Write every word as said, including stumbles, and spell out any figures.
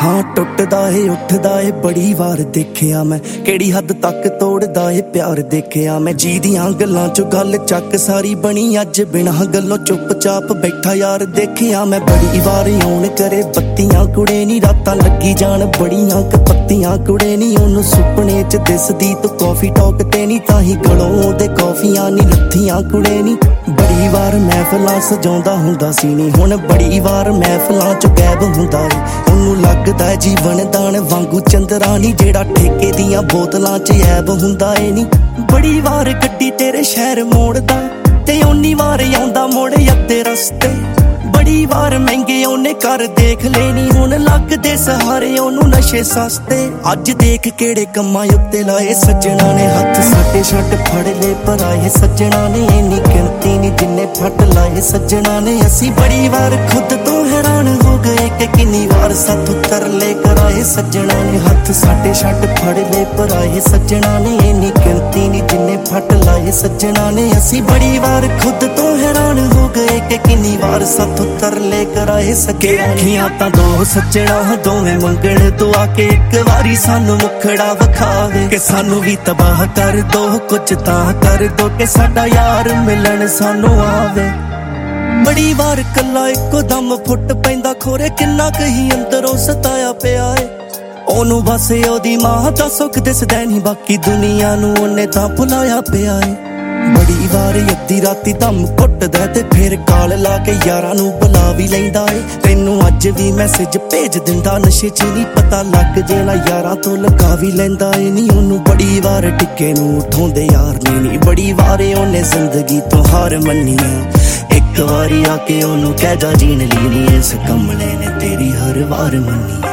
हाँ टुटदा ए उठदा ए बड़ी वार देखिया मैं केड़ी हद तक तोड़दा ए प्यार देखिया मैं जी दियां गल्लां चो गल चक सारी बनी अज बिना गल्लों चुपचाप बैठा यार देखिया मैं बड़ी वार आउण करे बत्तियां कुड़े नी रातां लगी जान बड़ियां क पत्तियां कुड़े नी ओनू सुपने च दिसदी तू कॉफी टॉक ते नी ताही गलों दे कॉफियां नी लत्थियां कुड़े नी बड़ी वार महफिलां सजाउंदा हुंदा सी नी हुण बड़ी वार महफिलां चो गैब हुंदा ए ओनू लगदा है जीवन दान वांगू चंद्रानी जेड़ा ठेके दियां बोतलां च ऐब हुंदा ए नी बड़ी वार गड्डी तेरे शहर मोड़दा ते ओनी वार आउंदा मोड़ अद्धे रस्ते बड़ी वार महंगे ओने कर देख लेनी हुण लगदे सहारे ओनू नशे सस्ते अज देख केड़े कम्मां उत्ते लाए सज्जणा ने हत्थ साडे छड्ड फड़ ले पर आए सज्जणा ने इन्नी गिनती नी जिन्ने फट लाए सज्जणा ने असी बड़ी वार खुद तो हैरान हो गए कि किन्नी वार साथों तरले कराए सज्जणा ने हत्थ साडे छड्ड फड़ ले पर आए सज्जणा ने इन्नी गिनती नी जिन्ने फट लाए सज्जणा ने असी बड़ी वार खुद तो हैरान हो गए कि किन्नी वार साथों तरले कराए सके अखियां तां दो सज्जणा दोवें मंगण दुआ के एक वारी सानू मुखड़ा विखावे कि सानू भी तबाह कर दो कुछ तां कर दो कि साडा यार मिलन सानू आवे बड़ी वार कला इको दम फुट पैंदा खोरे किन्ना कही अंदरों सताया पिया है ओनू बस ओदी मां दा सुख दिसदा नहीं बाकी दुनिया नू ओने तां भुलाया पिया है बड़ी वार अद्धी राती दम घुटदा ते फिर काल ला के यारां नू बुला भी लैंदा ए तैनू अज भी मैसेज भेज दिंदा नशे च नहीं पता लग जेला यारां तो लगा भी लैंदा ए नी ओनू बड़ी वार टिक्के नू उठाउंदे यार ने नी बड़ी वार ओने जिंदगी तो हार मन्नी है एक वारी आके ओनू कह जा जीन ली नी इस कमले ने तेरी हर वार मन्नी।